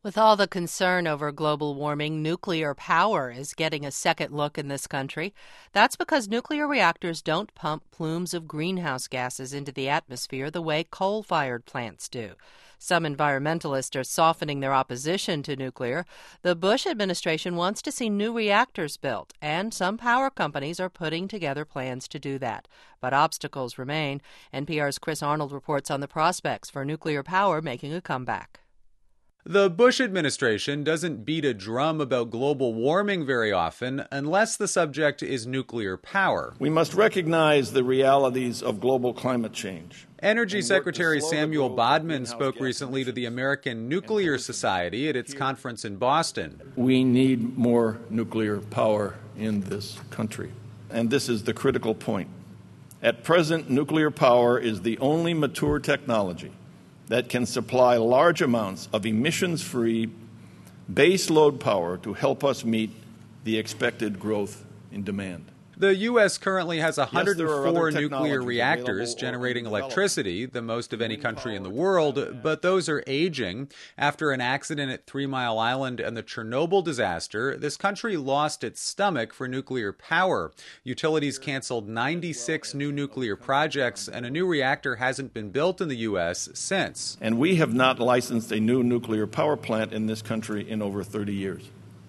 With all the concern over global warming, nuclear power is getting a second look in this country. That's because nuclear reactors don't pump plumes of greenhouse gases into the atmosphere the way coal-fired plants do. Some environmentalists are softening their opposition to nuclear. The Bush administration wants to see new reactors built, and some power companies are putting together plans to do that. But obstacles remain. NPR's Chris Arnold reports on the prospects for nuclear power making a comeback. The Bush administration doesn't beat a drum about global warming very often unless the subject is nuclear power. We must recognize the realities of global climate change. Energy Secretary Samuel Bodman spoke recently to the American Nuclear Society at its conference in Boston. We need more nuclear power in this country, and this is the critical point. At present, nuclear power is the only mature technology that can supply large amounts of emissions-free base load power to help us meet the expected growth in demand. The U.S. currently has 104 nuclear reactors generating electricity, the most of any country in the world, but those are aging. After an accident at 3 Mile Island and the Chernobyl disaster, this country lost its stomach for nuclear power. Utilities canceled 96 new nuclear projects, and a new reactor hasn't been built in the U.S. since. And we have not licensed a new nuclear power plant in this country in over 30 years.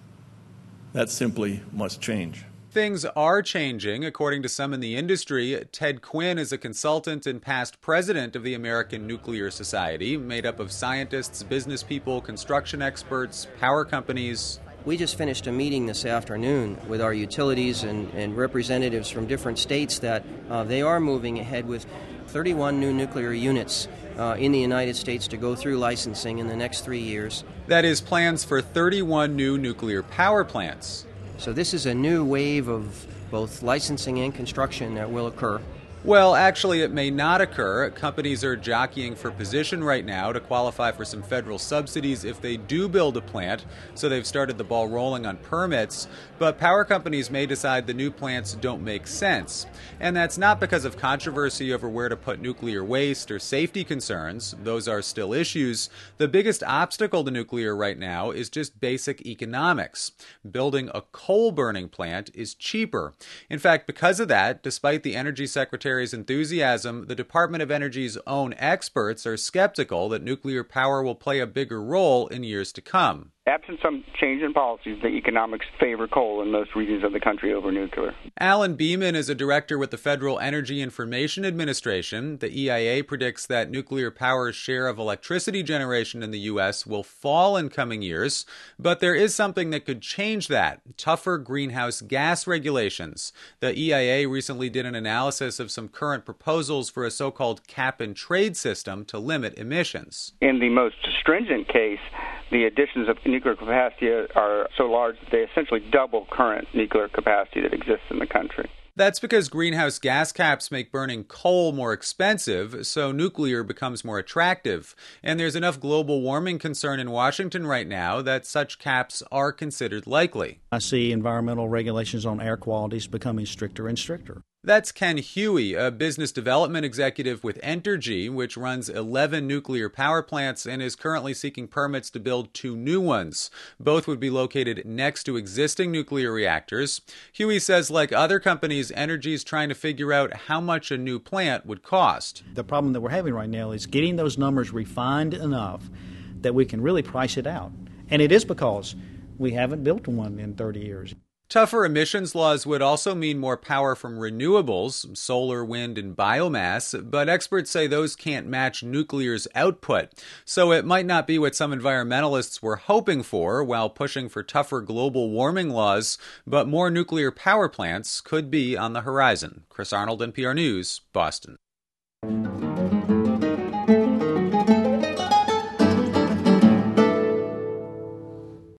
That simply must change. Things are changing, according to some in the industry. Ted Quinn is a consultant and past president of the American Nuclear Society, made up of scientists, business people, construction experts, power companies. We just finished a meeting this afternoon with our utilities and representatives from different states that they are moving ahead with 31 new nuclear units in the United States to go through licensing in the next 3 years. That is plans for 31 new nuclear power plants. So this is a new wave of both licensing and construction that will occur. Well, actually, it may not occur. Companies are jockeying for position right now to qualify for some federal subsidies if they do build a plant, so they've started the ball rolling on permits. But power companies may decide the new plants don't make sense. And that's not because of controversy over where to put nuclear waste or safety concerns. Those are still issues. The biggest obstacle to nuclear right now is just basic economics. Building a coal-burning plant is cheaper. In fact, because of that, despite the Energy Secretary's enthusiasm, the Department of Energy's own experts are skeptical that nuclear power will play a bigger role in years to come. Absent some change in policies, the economics favor coal in most regions of the country over nuclear. Alan Beeman is a director with the Federal Energy Information Administration. The EIA predicts that nuclear power's share of electricity generation in the U.S. will fall in coming years, but there is something that could change that: tougher greenhouse gas regulations. The EIA recently did an analysis of some current proposals for a so-called cap-and-trade system to limit emissions. In the most stringent case, the additions of nuclear capacity are so large that they essentially double current nuclear capacity that exists in the country. That's because greenhouse gas caps make burning coal more expensive, so nuclear becomes more attractive. And there's enough global warming concern in Washington right now that such caps are considered likely. I see environmental regulations on air qualities becoming stricter and stricter. That's Ken Huey, a business development executive with Entergy, which runs 11 nuclear power plants and is currently seeking permits to build 2 new ones. Both would be located next to existing nuclear reactors. Huey says, like other companies, Entergy is trying to figure out how much a new plant would cost. The problem that we're having right now is getting those numbers refined enough that we can really price it out. And it is because we haven't built one in 30 years. Tougher emissions laws would also mean more power from renewables, solar, wind, and biomass, but experts say those can't match nuclear's output. So it might not be what some environmentalists were hoping for while pushing for tougher global warming laws, but more nuclear power plants could be on the horizon. Chris Arnold, NPR News, Boston.